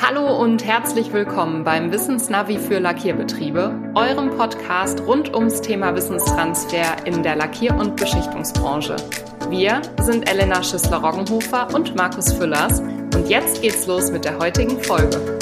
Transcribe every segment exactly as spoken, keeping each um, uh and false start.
Hallo und herzlich willkommen beim Wissensnavi für Lackierbetriebe, eurem Podcast rund ums Thema Wissenstransfer in der Lackier- und Beschichtungsbranche. Wir sind Elena Schissler-Roggenhofer und Markus Füllers und jetzt geht's los mit der heutigen Folge.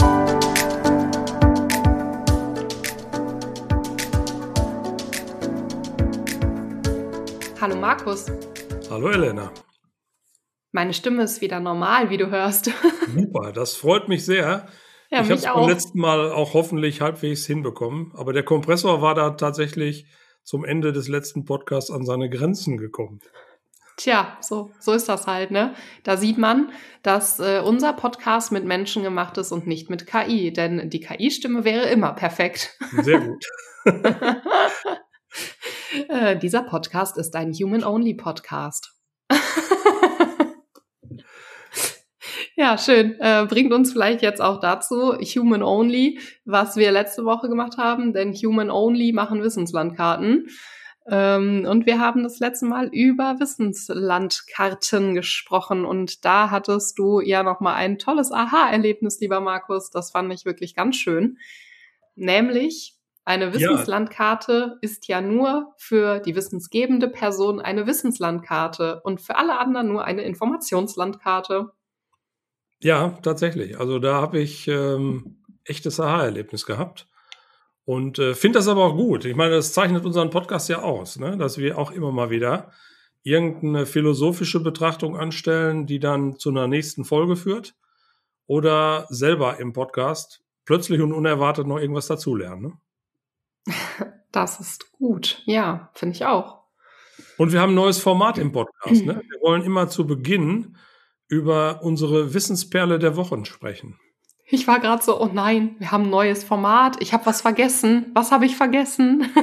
Hallo Markus. Hallo Elena. Meine Stimme ist wieder normal, wie du hörst. Super, das freut mich sehr. Ja, ich habe es mich beim auch. letzten Mal auch hoffentlich halbwegs hinbekommen, aber der Kompressor war da tatsächlich zum Ende des letzten Podcasts an seine Grenzen gekommen. Tja, so, so ist das halt, ne? Da sieht man, dass äh, unser Podcast mit Menschen gemacht ist und nicht mit K I, denn die K I-Stimme wäre immer perfekt. Sehr gut. äh, dieser Podcast ist ein Human-Only-Podcast. Ja, schön. Äh, bringt uns vielleicht jetzt auch dazu, Human Only, was wir letzte Woche gemacht haben, denn Human Only machen Wissenslandkarten. Ähm, und wir haben das letzte Mal über Wissenslandkarten gesprochen und da hattest du ja nochmal ein tolles Aha-Erlebnis, lieber Markus. Das fand ich wirklich ganz schön. Nämlich, eine Wissenslandkarte ja. ist ja nur für die wissensgebende Person eine Wissenslandkarte und für alle anderen nur eine Informationslandkarte. Ja, tatsächlich. Also da habe ich ähm, echtes Aha-Erlebnis gehabt und äh, finde das aber auch gut. Ich meine, das zeichnet unseren Podcast ja aus, ne? Dass wir auch immer mal wieder irgendeine philosophische Betrachtung anstellen, die dann zu einer nächsten Folge führt oder selber im Podcast plötzlich und unerwartet noch irgendwas dazulernen. Ne? Das ist gut. Ja, finde ich auch. Und wir haben ein neues Format im Podcast. Ne? Wir wollen immer zu Beginn über unsere Wissensperle der Wochen sprechen. Ich war gerade so, oh nein, wir haben ein neues Format. Ich habe was vergessen. Was habe ich vergessen?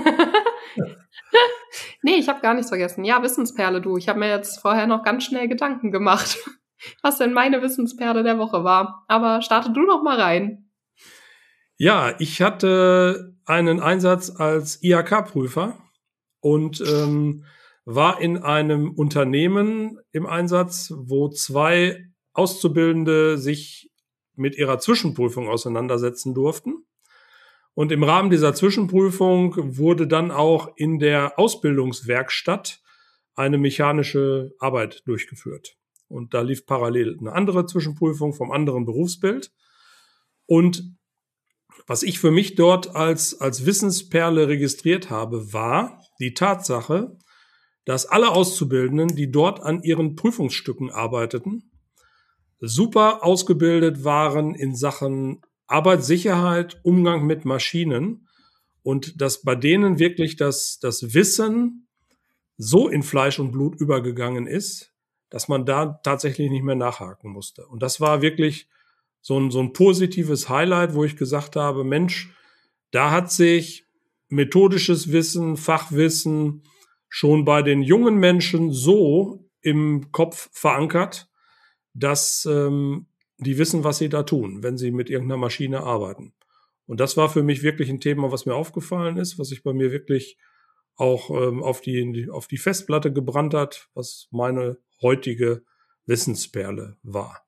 Nee, ich habe gar nichts vergessen. Ja, Wissensperle, du. Ich habe mir jetzt vorher noch ganz schnell Gedanken gemacht, was denn meine Wissensperle der Woche war. Aber starte du noch mal rein. Ja, ich hatte einen Einsatz als I H K-Prüfer und ähm, war in einem Unternehmen im Einsatz, wo zwei Auszubildende sich mit ihrer Zwischenprüfung auseinandersetzen durften. Und im Rahmen dieser Zwischenprüfung wurde dann auch in der Ausbildungswerkstatt eine mechanische Arbeit durchgeführt. Und da lief parallel eine andere Zwischenprüfung vom anderen Berufsbild. Und was ich für mich dort als, als Wissensperle registriert habe, war die Tatsache, dass alle Auszubildenden, die dort an ihren Prüfungsstücken arbeiteten, super ausgebildet waren in Sachen Arbeitssicherheit, Umgang mit Maschinen und dass bei denen wirklich das, das Wissen so in Fleisch und Blut übergegangen ist, dass man da tatsächlich nicht mehr nachhaken musste. Und das war wirklich so ein, so ein positives Highlight, wo ich gesagt habe, Mensch, da hat sich methodisches Wissen, Fachwissen schon bei den jungen Menschen so im Kopf verankert, dass ähm, die wissen, was sie da tun, wenn sie mit irgendeiner Maschine arbeiten. Und das war für mich wirklich ein Thema, was mir aufgefallen ist, was sich bei mir wirklich auch ähm, auf die, auf die Festplatte gebrannt hat, was meine heutige Wissensperle war.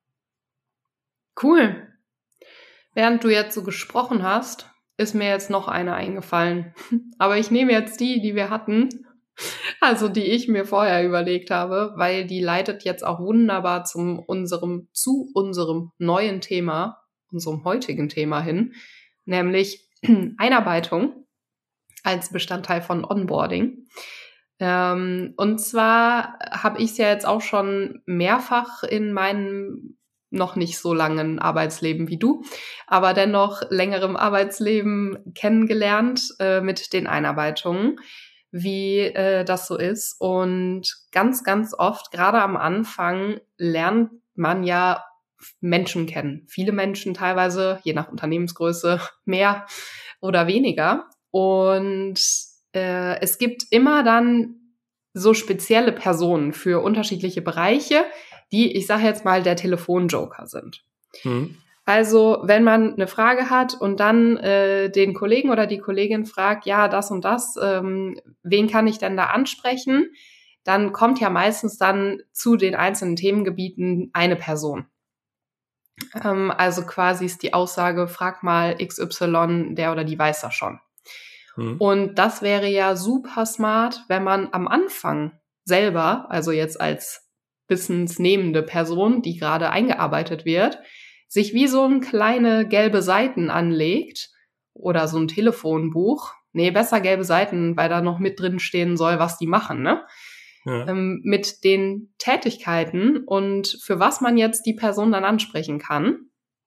Cool. Während du jetzt so gesprochen hast, ist mir jetzt noch eine eingefallen. Aber ich nehme jetzt die, die wir hatten, also die ich mir vorher überlegt habe, weil die leitet jetzt auch wunderbar zum unserem, zu unserem neuen Thema, unserem heutigen Thema hin, nämlich Einarbeitung als Bestandteil von Onboarding. Ähm, und zwar habe ich es ja jetzt auch schon mehrfach in meinem noch nicht so langen Arbeitsleben wie du, aber dennoch längerem Arbeitsleben kennengelernt äh, mit den Einarbeitungen, wie äh, das so ist. Und ganz, ganz oft, gerade am Anfang, lernt man ja Menschen kennen. Viele Menschen teilweise, je nach Unternehmensgröße, mehr oder weniger. Und äh, es gibt immer dann so spezielle Personen für unterschiedliche Bereiche, die, ich sage jetzt mal, der Telefonjoker sind. Mhm. Also, wenn man eine Frage hat und dann äh, den Kollegen oder die Kollegin fragt, ja, das und das, ähm, wen kann ich denn da ansprechen? Dann kommt ja meistens dann zu den einzelnen Themengebieten eine Person. Ähm, also quasi ist die Aussage, frag mal X Y, der oder die weiß das schon. Mhm. Und das wäre ja super smart, wenn man am Anfang selber, also jetzt als wissensnehmende Person, die gerade eingearbeitet wird, sich wie so ein kleine gelbe Seiten anlegt oder so ein Telefonbuch. Nee, besser gelbe Seiten, weil da noch mit drin stehen soll, was die machen, ne? Ja. Ähm, mit den Tätigkeiten und für was man jetzt die Person dann ansprechen kann.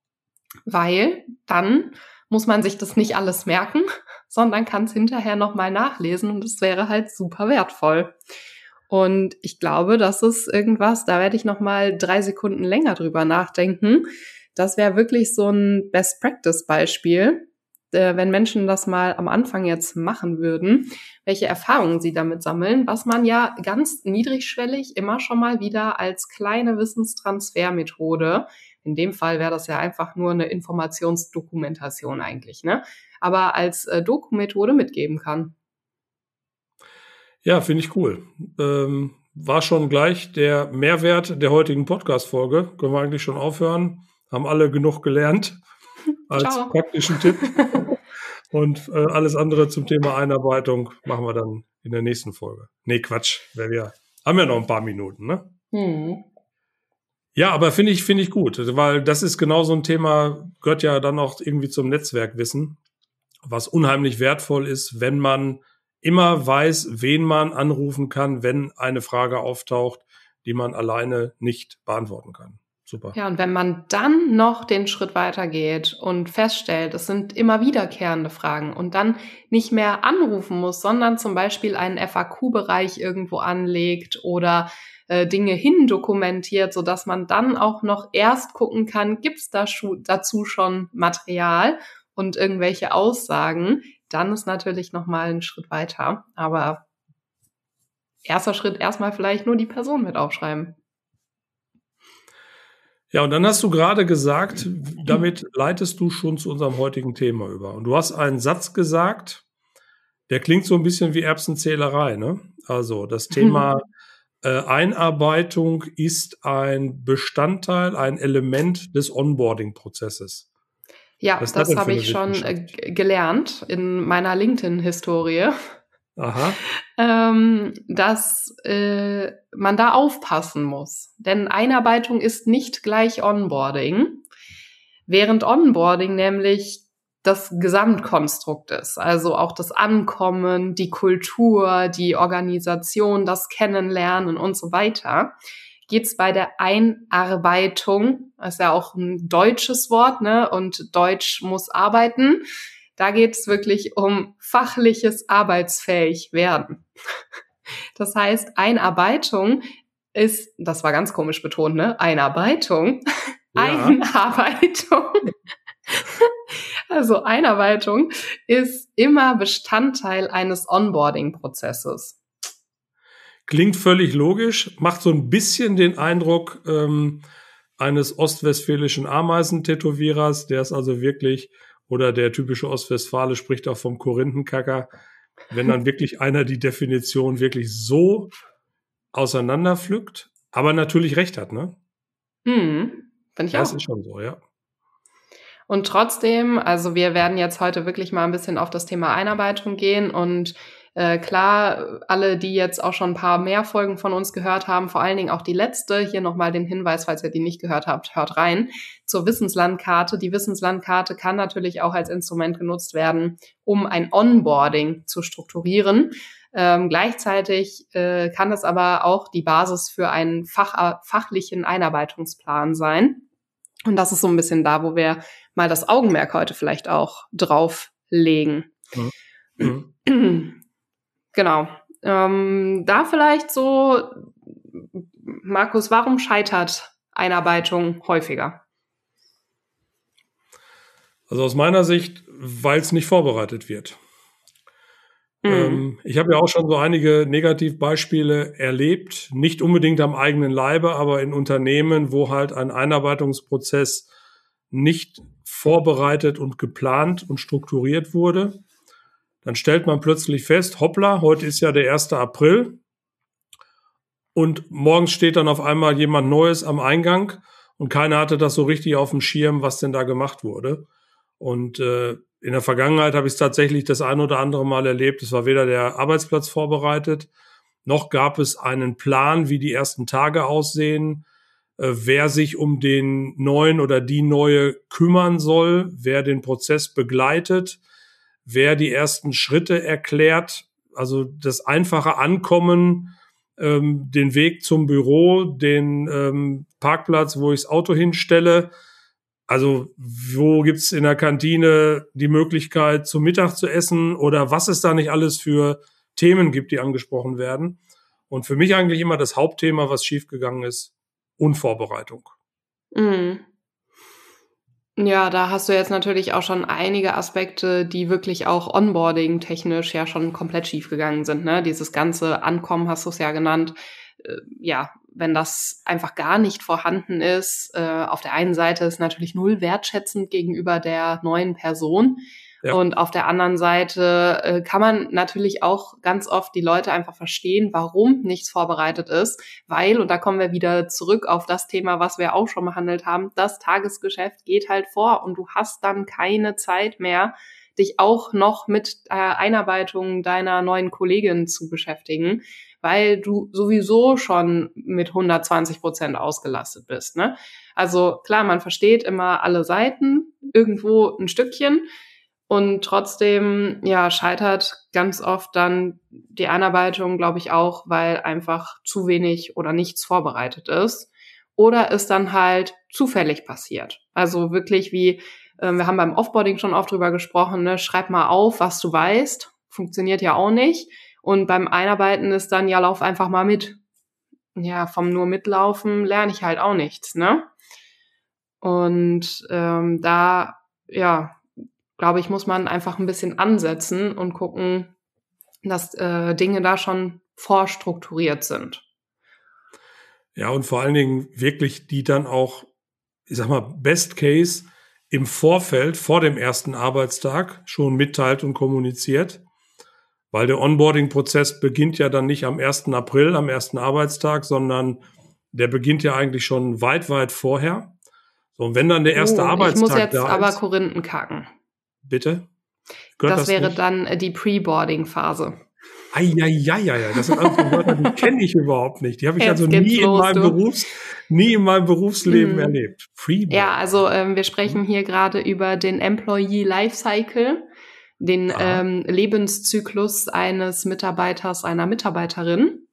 Weil dann muss man sich das nicht alles merken, sondern kann es hinterher nochmal nachlesen und es wäre halt super wertvoll. Und ich glaube, das ist irgendwas, da werde ich nochmal drei Sekunden länger drüber nachdenken. Das wäre wirklich so ein Best-Practice-Beispiel, äh, wenn Menschen das mal am Anfang jetzt machen würden, welche Erfahrungen sie damit sammeln, was man ja ganz niedrigschwellig immer schon mal wieder als kleine Wissenstransfermethode, in dem Fall wäre das ja einfach nur eine Informationsdokumentation eigentlich, ne? Aber als äh, Doku-Methode mitgeben kann. Ja, finde ich cool. Ähm, war schon gleich der Mehrwert der heutigen Podcast-Folge. Können wir eigentlich schon aufhören. Haben alle genug gelernt als Ciao. Praktischen Tipp. Und äh, alles andere zum Thema Einarbeitung machen wir dann in der nächsten Folge. Nee, Quatsch. Wir haben ja noch ein paar Minuten, ne? Hm. Ja, aber finde ich, finde ich gut, weil das ist genau so ein Thema, gehört ja dann auch irgendwie zum Netzwerkwissen, was unheimlich wertvoll ist, wenn man immer weiß, wen man anrufen kann, wenn eine Frage auftaucht, die man alleine nicht beantworten kann. Super. Ja, und wenn man dann noch den Schritt weitergeht und feststellt, es sind immer wiederkehrende Fragen und dann nicht mehr anrufen muss, sondern zum Beispiel einen F A Q-Bereich irgendwo anlegt oder äh, Dinge hindokumentiert, sodass man dann auch noch erst gucken kann, gibt's da schu- dazu schon Material und irgendwelche Aussagen, dann ist natürlich nochmal ein Schritt weiter. Aber erster Schritt erstmal vielleicht nur die Person mit aufschreiben. Ja, und dann hast du gerade gesagt, damit leitest du schon zu unserem heutigen Thema über. Und du hast einen Satz gesagt, der klingt so ein bisschen wie Erbsenzählerei, ne? Also das Thema äh, Einarbeitung ist ein Bestandteil, ein Element des Onboarding-Prozesses. Ja, das, das habe ich schon äh, gelernt in meiner LinkedIn-Historie. Aha. ähm, dass äh, man da aufpassen muss. Denn Einarbeitung ist nicht gleich Onboarding, während Onboarding nämlich das Gesamtkonstrukt ist. Also auch das Ankommen, die Kultur, die Organisation, das Kennenlernen und so weiter. Geht's bei der Einarbeitung, das ist ja auch ein deutsches Wort, ne? Und Deutsch muss arbeiten. Da geht es wirklich um fachliches arbeitsfähig werden. Das heißt, Einarbeitung ist, das war ganz komisch betont, ne? Einarbeitung. Ja. Einarbeitung. Also Einarbeitung ist immer Bestandteil eines Onboarding-Prozesses. Klingt völlig logisch, macht so ein bisschen den Eindruck ähm, eines ostwestfälischen Ameisentätowierers, der es also wirklich, oder der typische Ostwestfale spricht auch vom Korinthenkacker, wenn dann wirklich einer die Definition wirklich so auseinanderpflückt, aber natürlich recht hat, ne? Hm, finde ich das auch. Das ist schon so, ja. Und trotzdem, also wir werden jetzt heute wirklich mal ein bisschen auf das Thema Einarbeitung gehen und äh, klar, alle, die jetzt auch schon ein paar mehr Folgen von uns gehört haben, vor allen Dingen auch die letzte, hier nochmal den Hinweis, falls ihr die nicht gehört habt, hört rein, zur Wissenslandkarte. Die Wissenslandkarte kann natürlich auch als Instrument genutzt werden, um ein Onboarding zu strukturieren. Ähm, gleichzeitig äh, kann es aber auch die Basis für einen Fach, fachlichen Einarbeitungsplan sein. Und das ist so ein bisschen da, wo wir mal das Augenmerk heute vielleicht auch drauf legen. Mhm. Genau. Ähm, da vielleicht so, Markus, warum scheitert Einarbeitung häufiger? Also aus meiner Sicht, weil es nicht vorbereitet wird. Mhm. Ähm, ich habe ja auch schon so einige Negativbeispiele erlebt, nicht unbedingt am eigenen Leibe, aber in Unternehmen, wo halt ein Einarbeitungsprozess nicht vorbereitet und geplant und strukturiert wurde. Dann stellt man plötzlich fest, hoppla, heute ist ja der erste April und morgens steht dann auf einmal jemand Neues am Eingang und keiner hatte das so richtig auf dem Schirm, was denn da gemacht wurde. Und äh, in der Vergangenheit habe ich es tatsächlich das ein oder andere Mal erlebt. Es war weder der Arbeitsplatz vorbereitet, noch gab es einen Plan, wie die ersten Tage aussehen, äh, wer sich um den Neuen oder die Neue kümmern soll, wer den Prozess begleitet, wer die ersten Schritte erklärt. Also das einfache Ankommen, ähm, den Weg zum Büro, den ähm, Parkplatz, wo ich das Auto hinstelle. Also wo gibt's in der Kantine die Möglichkeit, zum Mittag zu essen oder was es da nicht alles für Themen gibt, die angesprochen werden. Und für mich eigentlich immer das Hauptthema, was schiefgegangen ist, Unvorbereitung. Mhm. Ja, da hast du jetzt natürlich auch schon einige Aspekte, die wirklich auch Onboarding-technisch ja schon komplett schiefgegangen sind, ne? Dieses ganze Ankommen hast du es ja genannt. Äh, ja, wenn das einfach gar nicht vorhanden ist, äh, auf der einen Seite ist natürlich null wertschätzend gegenüber der neuen Person. Ja. Und auf der anderen Seite äh, kann man natürlich auch ganz oft die Leute einfach verstehen, warum nichts vorbereitet ist, weil, und da kommen wir wieder zurück auf das Thema, was wir auch schon behandelt haben, das Tagesgeschäft geht halt vor und du hast dann keine Zeit mehr, dich auch noch mit äh, Einarbeitung deiner neuen Kollegin zu beschäftigen, weil du sowieso schon mit hundertzwanzig Prozent ausgelastet bist, ne? Also klar, man versteht immer alle Seiten, irgendwo ein Stückchen, und trotzdem, ja, scheitert ganz oft dann die Einarbeitung, glaube ich, auch, weil einfach zu wenig oder nichts vorbereitet ist. Oder es dann halt zufällig passiert. Also wirklich wie, äh, wir haben beim Offboarding schon oft drüber gesprochen, ne, schreib mal auf, was du weißt. Funktioniert ja auch nicht. Und beim Einarbeiten ist dann, ja, lauf einfach mal mit. Ja, vom nur mitlaufen lerne ich halt auch nichts, ne? Und ähm, da, ja, glaube ich, muss man einfach ein bisschen ansetzen und gucken, dass äh, Dinge da schon vorstrukturiert sind. Ja, und vor allen Dingen wirklich die dann auch, ich sag mal, Best Case im Vorfeld, vor dem ersten Arbeitstag schon mitteilt und kommuniziert. Weil der Onboarding-Prozess beginnt ja dann nicht am ersten April, am ersten Arbeitstag, sondern der beginnt ja eigentlich schon weit, weit vorher. So, und wenn dann der erste oh, Arbeitstag da ist. Ich muss jetzt aber Korinthen kacken. Bitte? Das, das wäre nicht? Dann die Pre-Boarding-Phase. Eieieiei, das sind also Wörter, die kenne ich überhaupt nicht. Die habe ich jetzt also nie in, los, Berufs-, nie in meinem Berufsleben mhm. erlebt. Pre-Boarding. Ja, also ähm, wir sprechen hier gerade über den Employee Lifecycle, den ähm, Lebenszyklus eines Mitarbeiters, einer Mitarbeiterin.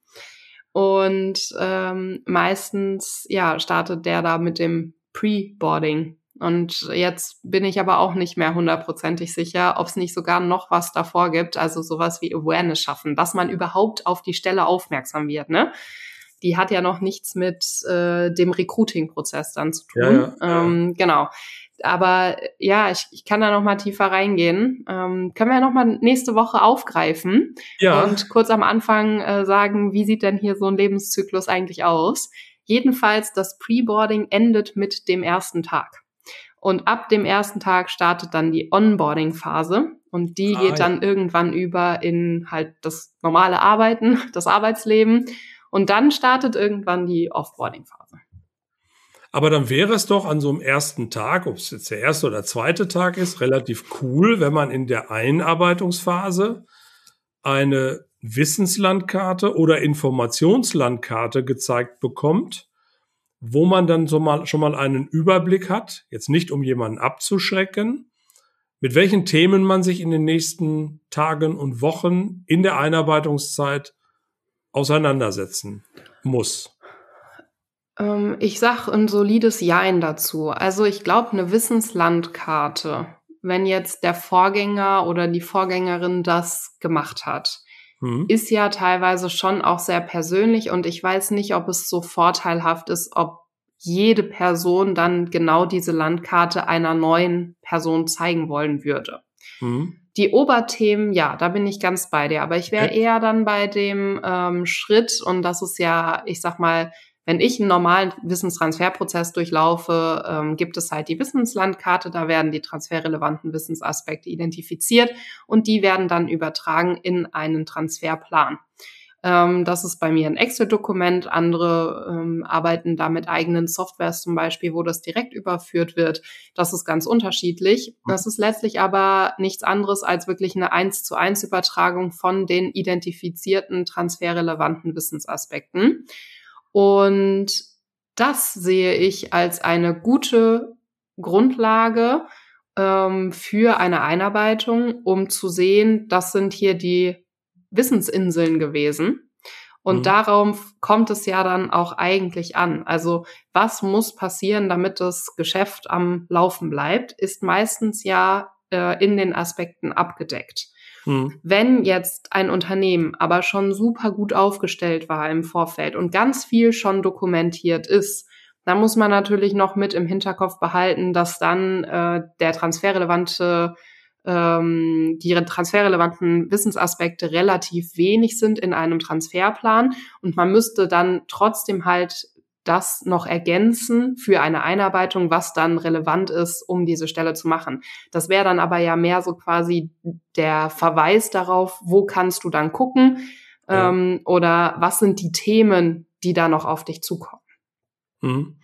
Und ähm, meistens ja startet der da mit dem Pre-Boarding. Und jetzt bin ich aber auch nicht mehr hundertprozentig sicher, ob es nicht sogar noch was davor gibt, also sowas wie Awareness schaffen, dass man überhaupt auf die Stelle aufmerksam wird, ne? Die hat ja noch nichts mit äh, dem Recruiting-Prozess dann zu tun. Ja, ja, ähm, ja. Genau. Aber ja, ich, ich kann da noch mal tiefer reingehen. Ähm, können wir ja noch mal nächste Woche aufgreifen ja. und kurz am Anfang äh, sagen, wie sieht denn hier so ein Lebenszyklus eigentlich aus? Jedenfalls, das Pre-Boarding endet mit dem ersten Tag. Und ab dem ersten Tag startet dann die Onboarding-Phase und die ah, geht dann ja. irgendwann über in halt das normale Arbeiten, das Arbeitsleben und dann startet irgendwann die Offboarding-Phase. Aber dann wäre es doch an so einem ersten Tag, ob es jetzt der erste oder zweite Tag ist, relativ cool, wenn man in der Einarbeitungsphase eine Wissenslandkarte oder Informationslandkarte gezeigt bekommt, wo man dann so mal, schon mal einen Überblick hat, jetzt nicht um jemanden abzuschrecken, mit welchen Themen man sich in den nächsten Tagen und Wochen in der Einarbeitungszeit auseinandersetzen muss. Ähm, ich sag ein solides Jein dazu. Also ich glaube, eine Wissenslandkarte, wenn jetzt der Vorgänger oder die Vorgängerin das gemacht hat, hm. ist ja teilweise schon auch sehr persönlich und ich weiß nicht, ob es so vorteilhaft ist, ob jede Person dann genau diese Landkarte einer neuen Person zeigen wollen würde. Hm. Die Oberthemen, ja, da bin ich ganz bei dir, aber ich wäre okay. eher dann bei dem ähm, Schritt, und das ist ja, ich sag mal, wenn ich einen normalen Wissenstransferprozess durchlaufe, ähm, gibt es halt die Wissenslandkarte, da werden die transferrelevanten Wissensaspekte identifiziert und die werden dann übertragen in einen Transferplan. Ähm, das ist bei mir ein Excel-Dokument. Andere ähm, arbeiten da mit eigenen Softwares zum Beispiel, wo das direkt überführt wird. Das ist ganz unterschiedlich. Das ist letztlich aber nichts anderes als wirklich eine eins zu eins Übertragung von den identifizierten transferrelevanten Wissensaspekten. Und das sehe ich als eine gute Grundlage ähm, für eine Einarbeitung, um zu sehen, das sind hier die Wissensinseln gewesen. Und mhm. darauf kommt es ja dann auch eigentlich an. Also was muss passieren, damit das Geschäft am Laufen bleibt, ist meistens ja äh, in den Aspekten abgedeckt. Mhm. Wenn jetzt ein Unternehmen aber schon super gut aufgestellt war im Vorfeld und ganz viel schon dokumentiert ist, dann muss man natürlich noch mit im Hinterkopf behalten, dass dann äh, der transferrelevante ähm, die transferrelevanten Wissensaspekte relativ wenig sind in einem Transferplan und man müsste dann trotzdem halt das noch ergänzen für eine Einarbeitung, was dann relevant ist, um diese Stelle zu machen. Das wäre dann aber ja mehr so quasi der Verweis darauf, wo kannst du dann gucken, ja. ähm, oder was sind die Themen, die da noch auf dich zukommen. Mhm.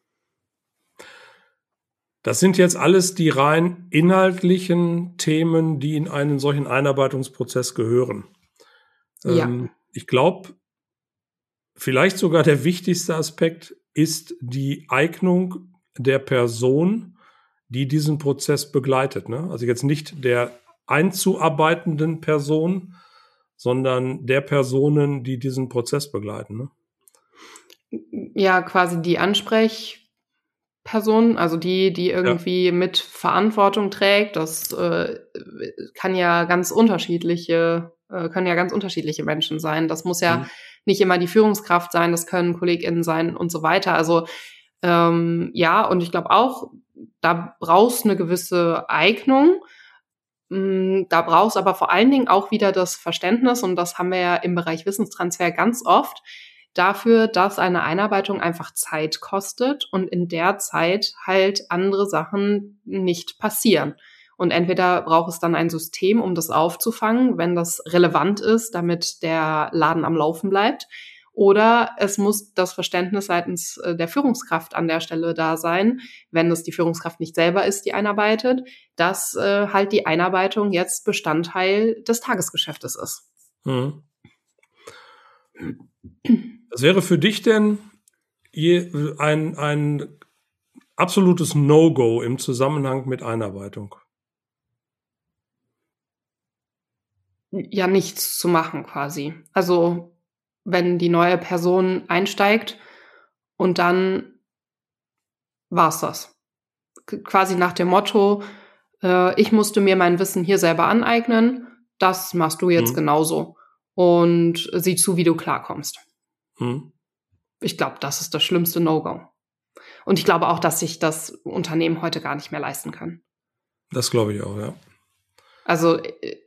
Das sind jetzt alles die rein inhaltlichen Themen, die in einen solchen Einarbeitungsprozess gehören. Ja. Ähm, ich glaube, vielleicht sogar der wichtigste Aspekt ist die Eignung der Person, die diesen Prozess begleitet, ne? Also jetzt nicht der einzuarbeitenden Person, sondern der Personen, die diesen Prozess begleiten, ne? Ja, quasi die Ansprechperson, also die, die irgendwie ja. mit Verantwortung trägt. Das äh, kann ja ganz unterschiedliche, äh, können ja ganz unterschiedliche Menschen sein. Das muss ja mhm. nicht immer die Führungskraft sein, das können KollegInnen sein und so weiter. Also ähm, ja, und ich glaube auch, da brauchst eine gewisse Eignung. Da brauchst aber vor allen Dingen auch wieder das Verständnis, und das haben wir ja im Bereich Wissenstransfer ganz oft, dafür, dass eine Einarbeitung einfach Zeit kostet und in der Zeit halt andere Sachen nicht passieren. Und entweder braucht es dann ein System, um das aufzufangen, wenn das relevant ist, damit der Laden am Laufen bleibt. Oder es muss das Verständnis seitens der Führungskraft an der Stelle da sein, wenn es die Führungskraft nicht selber ist, die einarbeitet, dass äh, halt die Einarbeitung jetzt Bestandteil des Tagesgeschäftes ist. Mhm. Was wäre für dich denn je, ein, ein absolutes No-Go im Zusammenhang mit Einarbeitung? Ja, nichts zu machen quasi. Also wenn die neue Person einsteigt und dann war's das. K- quasi nach dem Motto, äh, ich musste mir mein Wissen hier selber aneignen, das machst du jetzt mhm. genauso. Und sieh zu, wie du klarkommst. Mhm. Ich glaube, das ist das schlimmste No-Go. Und ich glaube auch, dass sich das Unternehmen heute gar nicht mehr leisten kann. Das glaube ich auch, ja. Also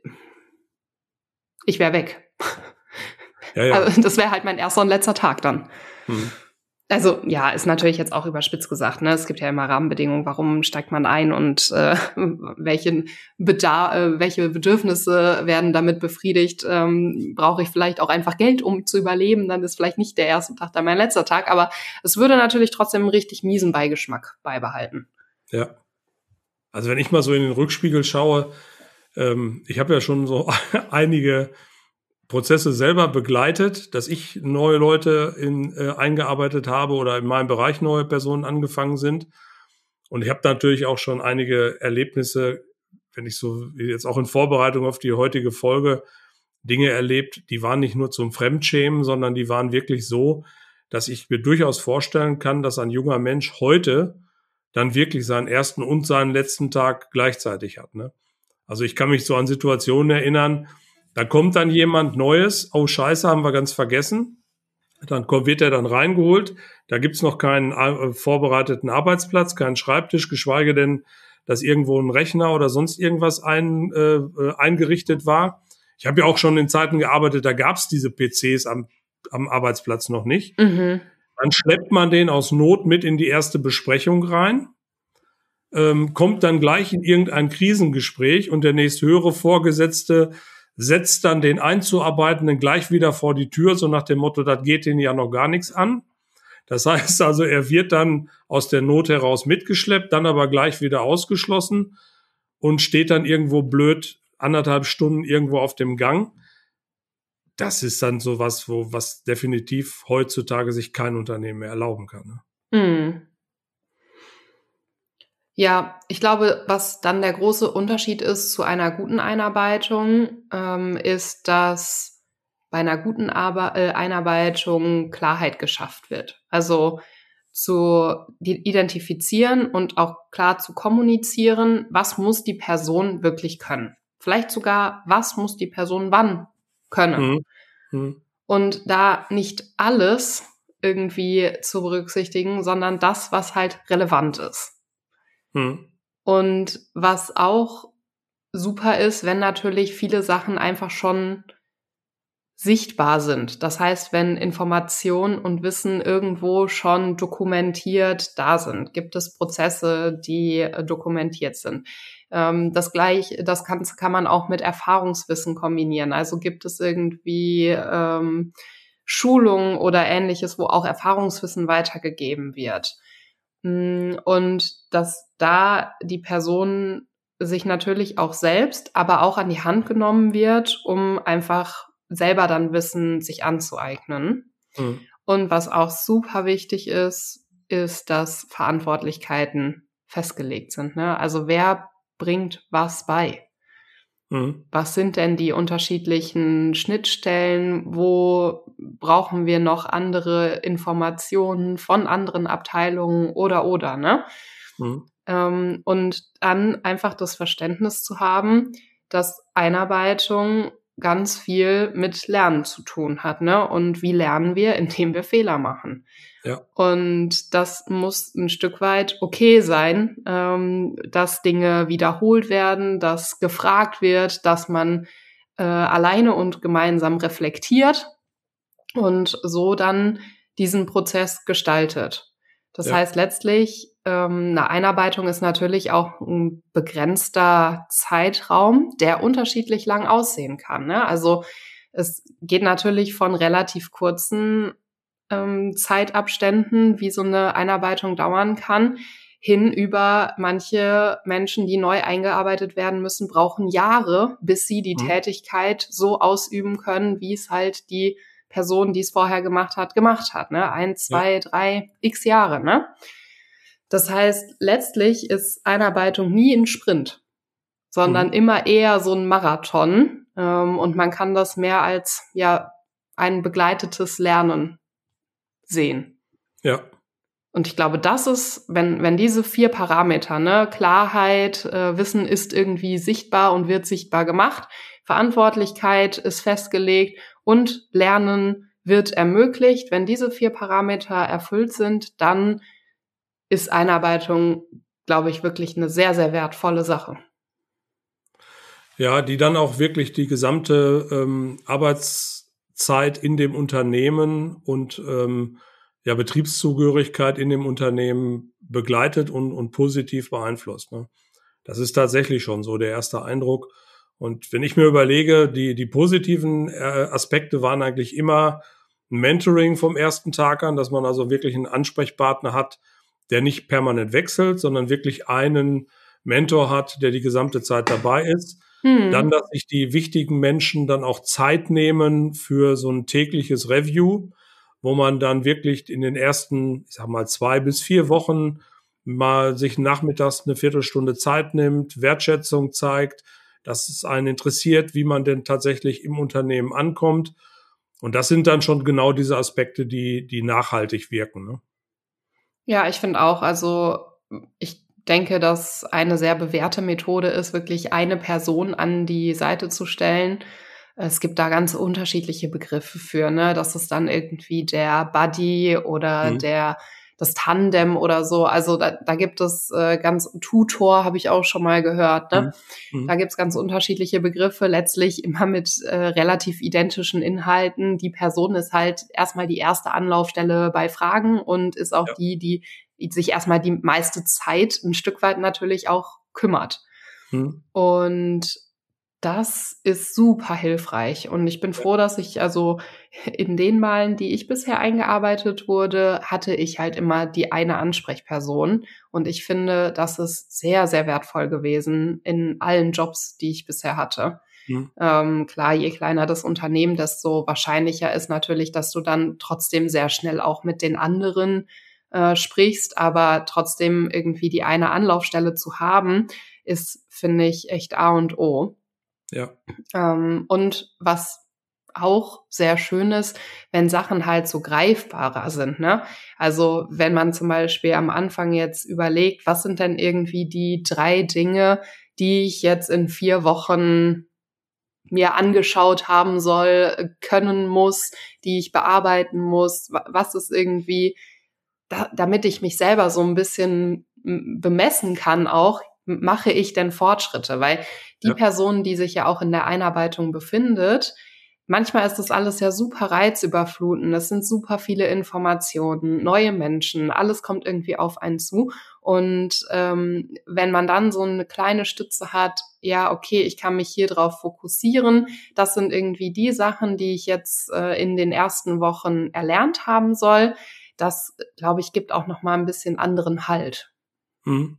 ich wäre weg. Ja, ja. Also, das wäre halt mein erster und letzter Tag dann. Hm. Also ja, ist natürlich jetzt auch überspitzt gesagt, ne? Es gibt ja immer Rahmenbedingungen, warum steigt man ein und äh, welchen Bedarf, äh, welche Bedürfnisse werden damit befriedigt. Ähm, brauche ich vielleicht auch einfach Geld, um zu überleben, dann ist vielleicht nicht der erste Tag dann mein letzter Tag, aber es würde natürlich trotzdem einen richtig miesen Beigeschmack beibehalten. Ja. Also wenn ich mal so in den Rückspiegel schaue, ähm, ich habe ja schon so einige Prozesse selber begleitet, dass ich neue Leute in, äh, eingearbeitet habe oder in meinem Bereich neue Personen angefangen sind. Und ich habe natürlich auch schon einige Erlebnisse, wenn ich so jetzt auch in Vorbereitung auf die heutige Folge Dinge erlebt, die waren nicht nur zum Fremdschämen, sondern die waren wirklich so, dass ich mir durchaus vorstellen kann, dass ein junger Mensch heute dann wirklich seinen ersten und seinen letzten Tag gleichzeitig hat, ne? Also ich kann mich so an Situationen erinnern, da kommt dann jemand Neues, oh Scheiße, haben wir ganz vergessen. Dann kommt, wird er dann reingeholt, da gibt's noch keinen äh, vorbereiteten Arbeitsplatz, keinen Schreibtisch, geschweige denn, dass irgendwo ein Rechner oder sonst irgendwas ein, äh, eingerichtet war. Ich habe ja auch schon in Zeiten gearbeitet, da gab's diese P Cs am, am Arbeitsplatz noch nicht. Mhm. Dann schleppt man den aus Not mit in die erste Besprechung rein. Ähm, kommt dann gleich in irgendein Krisengespräch und der nächsthöhere Vorgesetzte setzt dann den Einzuarbeitenden gleich wieder vor die Tür, so nach dem Motto, das geht Ihnen ja noch gar nichts an. Das heißt also, er wird dann aus der Not heraus mitgeschleppt, dann aber gleich wieder ausgeschlossen und steht dann irgendwo blöd anderthalb Stunden irgendwo auf dem Gang. Das ist dann sowas, wo was definitiv heutzutage sich kein Unternehmen mehr erlauben kann. Ne? Mhm. Ja, ich glaube, was dann der große Unterschied ist zu einer guten Einarbeitung, ähm, ist, dass bei einer guten Arbe- äh, Einarbeitung Klarheit geschafft wird. Also zu identifizieren und auch klar zu kommunizieren, was muss die Person wirklich können. Vielleicht sogar, was muss die Person wann können. Mhm. Mhm. Und da nicht alles irgendwie zu berücksichtigen, sondern das, was halt relevant ist. Mhm. Und was auch super ist, wenn natürlich viele Sachen einfach schon sichtbar sind. Das heißt, wenn Information und Wissen irgendwo schon dokumentiert da sind, gibt es Prozesse, die äh, dokumentiert sind. Ähm, das gleich, das kann, kann man auch mit Erfahrungswissen kombinieren. Also gibt es irgendwie ähm, Schulungen oder Ähnliches, wo auch Erfahrungswissen weitergegeben wird. Und dass da die Person sich natürlich auch selbst, aber auch an die Hand genommen wird, um einfach selber dann Wissen sich anzueignen. Mhm. Und was auch super wichtig ist, ist, dass Verantwortlichkeiten festgelegt sind. Ne? Also wer bringt was bei? Mhm. Was sind denn die unterschiedlichen Schnittstellen? Wo brauchen wir noch andere Informationen von anderen Abteilungen oder oder, ne? Mhm. Ähm, und dann einfach das Verständnis zu haben, dass Einarbeitung ganz viel mit Lernen zu tun hat, ne? Und wie lernen wir? Indem wir Fehler machen. Ja. Und das muss ein Stück weit okay sein, ähm, dass Dinge wiederholt werden, dass gefragt wird, dass man äh, alleine und gemeinsam reflektiert und so dann diesen Prozess gestaltet. Das Ja. heißt letztlich, ähm, eine Einarbeitung ist natürlich auch ein begrenzter Zeitraum, der unterschiedlich lang aussehen kann. Ne? Also es geht natürlich von relativ kurzen ähm, Zeitabständen, wie so eine Einarbeitung dauern kann, hin über manche Menschen, die neu eingearbeitet werden müssen, brauchen Jahre, bis sie die Mhm. Tätigkeit so ausüben können, wie es halt die Person, die es vorher gemacht hat, gemacht hat. Ne? Ein, zwei, Ja. drei, x Jahre. Ne? Das heißt, letztlich ist Einarbeitung nie ein Sprint, sondern Mhm. immer eher so ein Marathon. Ähm, und man kann das mehr als ja ein begleitetes Lernen sehen. Ja. Und ich glaube, das ist, wenn, wenn diese vier Parameter, ne, Klarheit, äh, Wissen ist irgendwie sichtbar und wird sichtbar gemacht, Verantwortlichkeit ist festgelegt und Lernen wird ermöglicht. Wenn diese vier Parameter erfüllt sind, dann ist Einarbeitung, glaube ich, wirklich eine sehr, sehr wertvolle Sache. Ja, die dann auch wirklich die gesamte ähm, Arbeitszeit in dem Unternehmen und ähm, ja, Betriebszugehörigkeit in dem Unternehmen begleitet und, und positiv beeinflusst. Ne? Das ist tatsächlich schon so der erste Eindruck. Und wenn ich mir überlege, die, die positiven äh, Aspekte waren eigentlich immer ein Mentoring vom ersten Tag an, dass man also wirklich einen Ansprechpartner hat, der nicht permanent wechselt, sondern wirklich einen Mentor hat, der die gesamte Zeit dabei ist. Hm. Dann, dass sich die wichtigen Menschen dann auch Zeit nehmen für so ein tägliches Review, wo man dann wirklich in den ersten, ich sag mal, zwei bis vier Wochen mal sich nachmittags eine Viertelstunde Zeit nimmt, Wertschätzung zeigt, dass es einen interessiert, wie man denn tatsächlich im Unternehmen ankommt. Und das sind dann schon genau diese Aspekte, die, die nachhaltig wirken. Ne? Ja, ich finde auch, also ich denke, dass eine sehr bewährte Methode ist, wirklich eine Person an die Seite zu stellen. Es gibt da ganz unterschiedliche Begriffe für, ne? Das ist dann irgendwie der Buddy oder Mhm. der das Tandem oder so. Also da, da gibt es äh, ganz Tutor, habe ich auch schon mal gehört. Ne? Mhm. Da gibt es ganz unterschiedliche Begriffe, letztlich immer mit äh, relativ identischen Inhalten. Die Person ist halt erstmal die erste Anlaufstelle bei Fragen und ist auch Ja. die, die sich erstmal die meiste Zeit ein Stück weit natürlich auch kümmert. Mhm. Und Das ist super hilfreich und ich bin froh, dass ich also in den Malen, die ich bisher eingearbeitet wurde, hatte ich halt immer die eine Ansprechperson und ich finde, das ist sehr, sehr wertvoll gewesen in allen Jobs, die ich bisher hatte. Mhm. Ähm, klar, je kleiner das Unternehmen, desto wahrscheinlicher ist natürlich, dass du dann trotzdem sehr schnell auch mit den anderen äh, sprichst, aber trotzdem irgendwie die eine Anlaufstelle zu haben, ist, finde ich, echt A und O. Ja. Ähm, und was auch sehr schön ist, wenn Sachen halt so greifbarer sind, ne? Also wenn man zum Beispiel am Anfang jetzt überlegt, was sind denn irgendwie die drei Dinge, die ich jetzt in vier Wochen mir angeschaut haben soll, können muss, die ich bearbeiten muss, was ist irgendwie, da, damit ich mich selber so ein bisschen bemessen kann auch, mache ich denn Fortschritte? Weil die ja. Person, die sich ja auch in der Einarbeitung befindet, manchmal ist das alles ja super reizüberflutend. Es sind super viele Informationen, neue Menschen, alles kommt irgendwie auf einen zu. Und ähm, wenn man dann so eine kleine Stütze hat, ja, okay, ich kann mich hier drauf fokussieren. Das sind irgendwie die Sachen, die ich jetzt äh, in den ersten Wochen erlernt haben soll. Das, glaube ich, gibt auch noch mal ein bisschen anderen Halt. Mhm.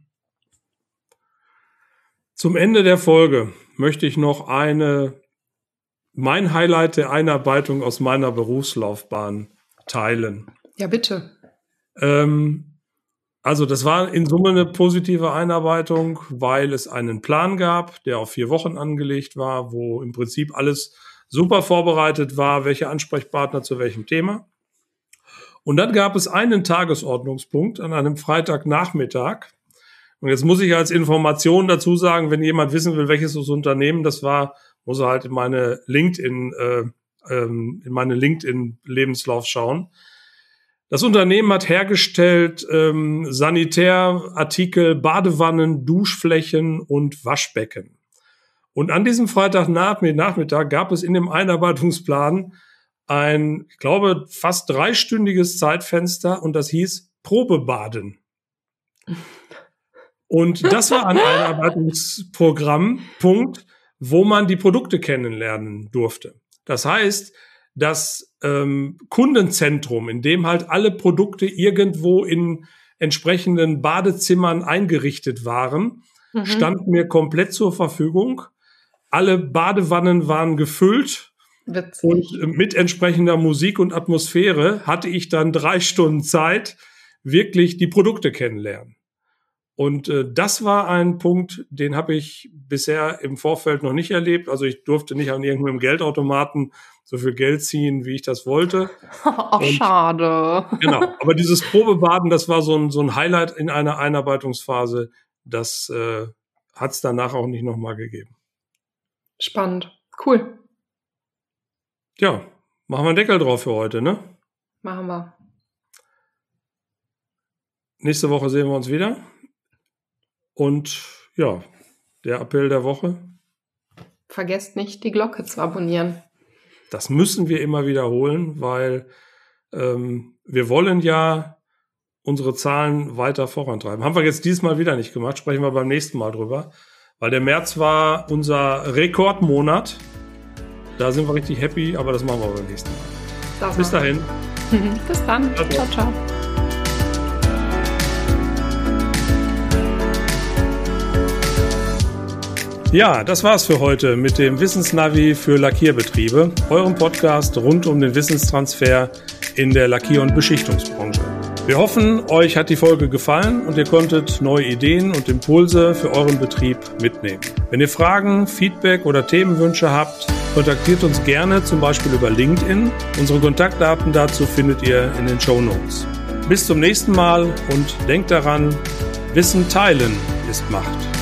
Zum Ende der Folge möchte ich noch eine, mein Highlight der Einarbeitung aus meiner Berufslaufbahn teilen. Ja, bitte. Ähm, also das war in Summe eine positive Einarbeitung, weil es einen Plan gab, der auf vier Wochen angelegt war, wo im Prinzip alles super vorbereitet war, welche Ansprechpartner zu welchem Thema. Und dann gab es einen Tagesordnungspunkt an einem Freitagnachmittag. Und jetzt muss ich als Information dazu sagen, wenn jemand wissen will, welches das Unternehmen das war, muss er halt in meine LinkedIn, äh, ähm, in meine LinkedIn-Lebenslauf schauen. Das Unternehmen hat hergestellt ähm, Sanitärartikel, Badewannen, Duschflächen und Waschbecken. Und an diesem Freitagnachmittag gab es in dem Einarbeitungsplan ein, ich glaube, fast dreistündiges Zeitfenster und das hieß Probebaden. Und das war ein Einarbeitungsprogramm, Punkt, wo man die Produkte kennenlernen durfte. Das heißt, das ähm, Kundenzentrum, in dem halt alle Produkte irgendwo in entsprechenden Badezimmern eingerichtet waren, mhm. stand mir komplett zur Verfügung. Alle Badewannen waren gefüllt. Witzig. Und mit entsprechender Musik und Atmosphäre hatte ich dann drei Stunden Zeit, wirklich die Produkte kennenlernen. Und äh, das war ein Punkt, den habe ich bisher im Vorfeld noch nicht erlebt. Also ich durfte nicht an irgendeinem Geldautomaten so viel Geld ziehen, wie ich das wollte. Ach, und, schade. Genau, aber dieses Probebaden, das war so ein, so ein Highlight in einer Einarbeitungsphase. Das äh, hat es danach auch nicht nochmal gegeben. Spannend, cool. Ja, machen wir einen Deckel drauf für heute, ne? Machen wir. Nächste Woche sehen wir uns wieder. Und ja, der Appell der Woche. Vergesst nicht, die Glocke zu abonnieren. Das müssen wir immer wiederholen, weil ähm, wir wollen ja unsere Zahlen weiter vorantreiben. Haben wir jetzt diesmal wieder nicht gemacht, sprechen wir beim nächsten Mal drüber. Weil der März war unser Rekordmonat. Da sind wir richtig happy, aber das machen wir beim nächsten Mal. Das Bis dahin. Bis dann. Ciao, ciao. ciao. Ja, das war's für heute mit dem Wissensnavi für Lackierbetriebe, eurem Podcast rund um den Wissenstransfer in der Lackier- und Beschichtungsbranche. Wir hoffen, euch hat die Folge gefallen und ihr konntet neue Ideen und Impulse für euren Betrieb mitnehmen. Wenn ihr Fragen, Feedback oder Themenwünsche habt, kontaktiert uns gerne zum Beispiel über LinkedIn. Unsere Kontaktdaten dazu findet ihr in den Shownotes. Bis zum nächsten Mal und denkt daran, Wissen teilen ist Macht.